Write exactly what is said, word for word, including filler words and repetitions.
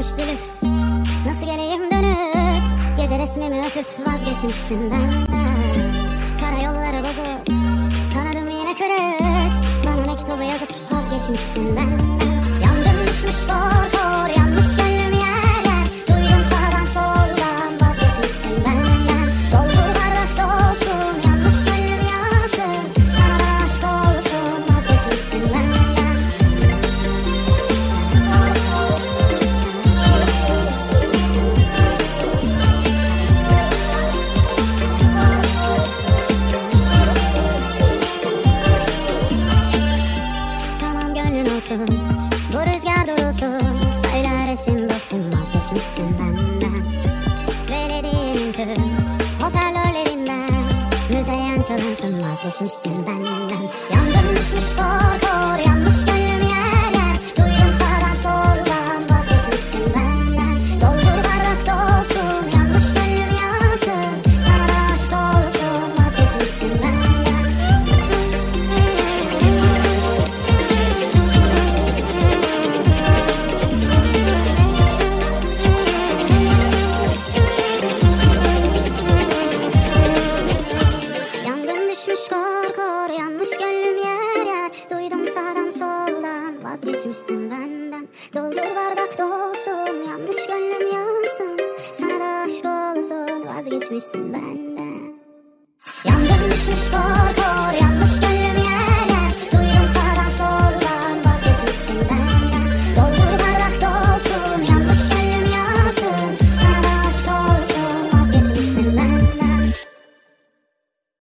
tutmuş dili. Nasıl geleyim dönüp gece resmimi öpüp vazgeçmişsin benden. Karayolları bozuk, kanadım yine kırık. Bana mektubu yazıp vazgeçmişsin benden. Yangın düşmüş kor kor, yanmış gönlüm yer yer. Duydum sağdan soldan vazgeçmişsin benden. Doldur bardak dolsun, yanmış gönlüm yansın. Sana da aşk olsun, vazgeçmişsin benden. Tamam gönlün olsun, bu rüzgar durulsun. Söyler eşim dostum, vazgeçmişsin benden. Belediyenin tüm hoparlörlerinden müzeyyen çalınsın, vazgeçmişsin benden. Yangın düşmüş kor kor, yanmış gönlüm yer yer. Duydum sağdan soldan vazgeçmişsin benden. Doldur bardak dolsun, yanmış gönlüm yansın. Sana da aşk olsun, vazgeçmişsin benden. Yangın düşmüş kor kor, yanmış gönlüm yer yer. Duydum sağdan soldan vazgeçmişsin benden. Doldur bardak dolsun, yanmış gönlüm yansın. Sana da aşk olsun, vazgeçmişsin benden.